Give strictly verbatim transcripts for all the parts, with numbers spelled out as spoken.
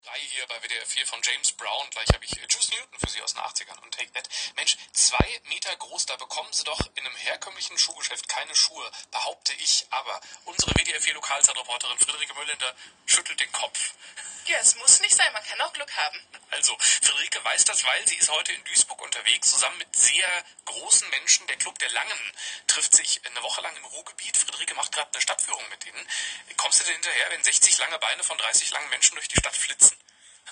Reihe hier bei W D R vier von James Brown. Gleich habe ich Juice Newton für Sie aus den achtzigern und Take That. Mensch, zwei Meter groß, da bekommen Sie doch in einem herkömmlichen Schuhgeschäft keine Schuhe, behaupte ich. Aber unsere W D R vier Lokalzeitreporterin Friederike Möllender schüttelt den Kopf. Ja, es muss nicht sein, man kann auch Glück haben. Also, Friederike weiß das, weil sie ist heute in Duisburg unterwegs, zusammen mit sehr großen Menschen. Der Club der Langen trifft sich eine Woche lang im Ruhrgebiet. Friederike macht gerade eine Stadtführung mit denen. Kommst du denn hinterher, wenn sechzig lange Beine von dreißig langen Menschen durch die Stadt flitzen?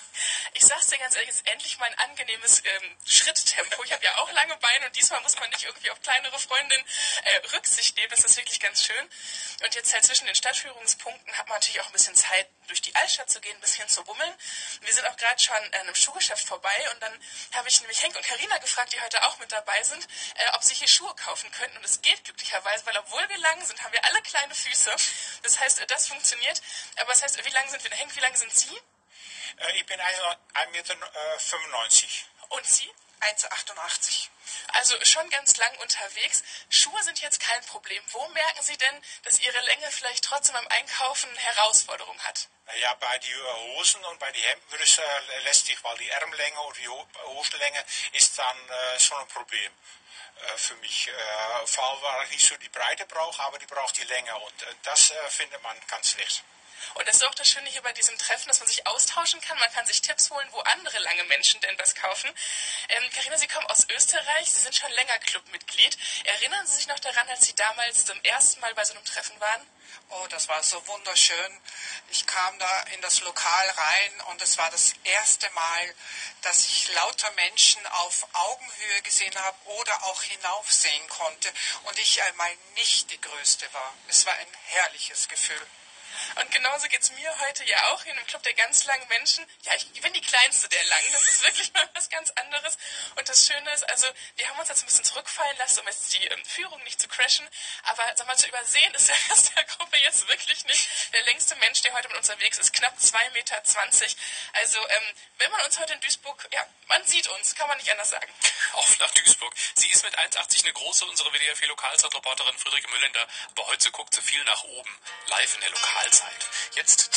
Ich sag's dir ganz ehrlich, es ist endlich mal ein angenehmes ähm, Schritttempo. Ich habe ja auch lange Beine und diesmal muss man nicht irgendwie auf kleinere Freundinnen äh, Rücksicht nehmen. Das ist wirklich ganz schön. Und jetzt halt zwischen den Stadtführungspunkten hat man natürlich auch ein bisschen Zeit, durch die Altstadt zu gehen, ein bisschen zu bummeln. Wir sind auch gerade schon an einem Schuhgeschäft vorbei und dann habe ich nämlich Henk und Carina gefragt, die heute auch mit dabei sind, äh, ob sie hier Schuhe kaufen könnten. Und es geht glücklicherweise, weil obwohl wir lang sind, haben wir alle kleine Füße. Das heißt, das funktioniert. Aber das heißt, wie lang sind wir? Henk, wie lang sind Sie? Ich bin ein Meter fünfundneunzig. Und Sie? eins Komma achtundachtzig. Also schon ganz lang unterwegs. Schuhe sind jetzt kein Problem. Wo merken Sie denn, dass Ihre Länge vielleicht trotzdem beim Einkaufen Herausforderungen hat? Ja, bei den Hosen und bei den Hemden wird es äh, lästig, weil die Ärmellänge oder die Hosenlänge ist dann äh, schon ein Problem äh, für mich. Äh, vor allem, weil ich nicht so die Breite brauche, aber die braucht die Länge und äh, das äh, findet man ganz schlecht. Und das ist auch das Schöne hier bei diesem Treffen, dass man sich austauschen kann. Man kann sich Tipps holen, wo andere lange Menschen denn was kaufen. Ähm, Carina, Sie kommen aus Österreich. Sie sind schon länger Clubmitglied. Erinnern Sie sich noch daran, als Sie damals zum ersten Mal bei so einem Treffen waren? Oh, das war so wunderschön. Ich kam da in das Lokal rein und es war das erste Mal, dass ich lauter Menschen auf Augenhöhe gesehen habe oder auch hinaufsehen konnte und ich einmal nicht die Größte war. Es war ein herrliches Gefühl. Und genauso geht's mir heute ja auch hier in einem Club der ganz langen Menschen. Ja, ich bin die Kleinste der Langen. Das ist wirklich mal was ganz anderes. Und das Schöne ist, also wir haben uns jetzt ein bisschen zurückfallen lassen, um jetzt die ähm, Führung nicht zu crashen. Aber sag mal, zu übersehen ist der Rest der Gruppe jetzt wirklich nicht. Der längste Mensch, der heute mit uns unterwegs ist, knapp zwei Meter zwanzig. Also ähm, wenn man uns heute in Duisburg, ja, man sieht uns, kann man nicht anders sagen. Auf nach Duisburg. Sie ist mit eins Komma achtzig eine große, unsere W D R vier Lokalzeitreporterin Friederike Möllender. Aber heute guckt sie viel nach oben. Live in der Lokalzeit. Jetzt